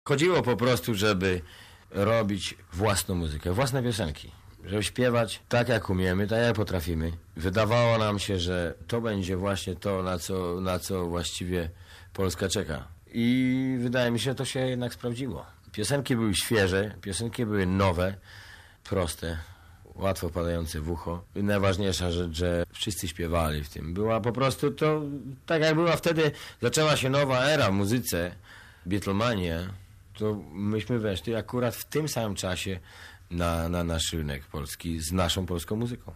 Chodziło po prostu, żeby robić własną muzykę, własne piosenki. Żeby śpiewać tak, jak umiemy, tak, jak potrafimy. Wydawało nam się, że to będzie właśnie to, na co właściwie Polska czeka. I wydaje mi się, że to się jednak sprawdziło. Piosenki były świeże, piosenki były nowe, proste, łatwo padające w ucho. I najważniejsza rzecz, że wszyscy śpiewali w tym. Była po prostu to, tak jak była wtedy, zaczęła się nowa era w muzyce, Beatlemania, to myśmy weszli akurat w tym samym czasie na nasz rynek polski z naszą polską muzyką.